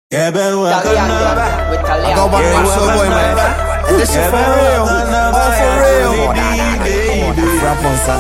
Yeah, but I Go back to so boy, man. And this is for real. All for real. Rap on son.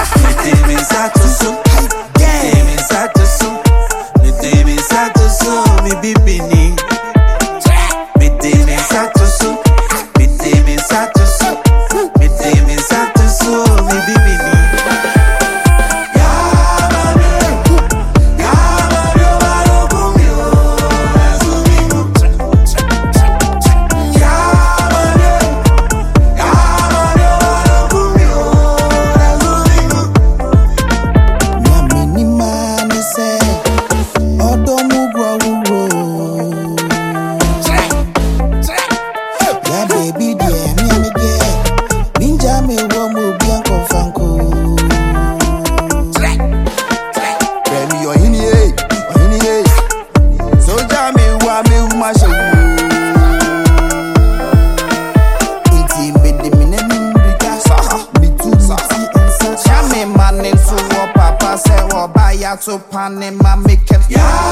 To Panama make it.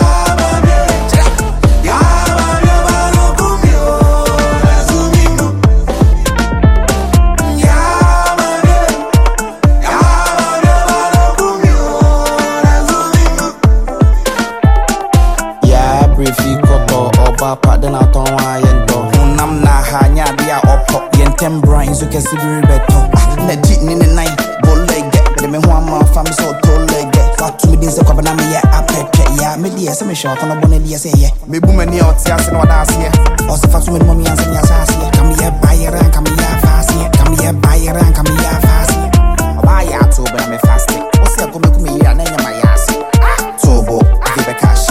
Briefly koto oba pa then I don't want yendo. Unam na hanya dia opo yentem brain so can see very better. Na tit in the night bolle get but me ho am fam so to leg fat me din se kwa na me ya apepe ya me dia se me show kono bone dia se ye me bu mani oti ase na wada ase o se fat me mo mi anse nya ase kam ye bayera kam ya fast kam ye bayera kam ya fast oba ya to but me fast o se ko me ku me ya na nya ma ya ase tobo give a cash.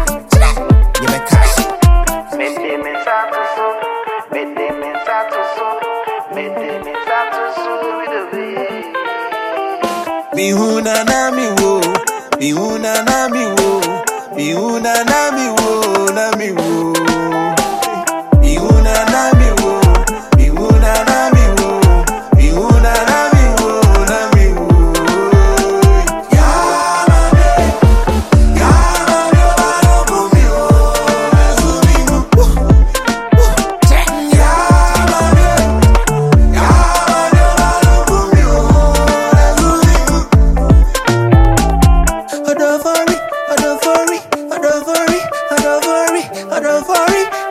Bihuna na mi wo, bihuna na mi wo, bihuna na mi wo, na mi wo. Bihuna na mi wo, bihuna na mi wo, bihuna na mi wo, na mi wo. Ya mane, balo kumi wo, azumi wo. Ya mane, balo kumi wo. I don't worry.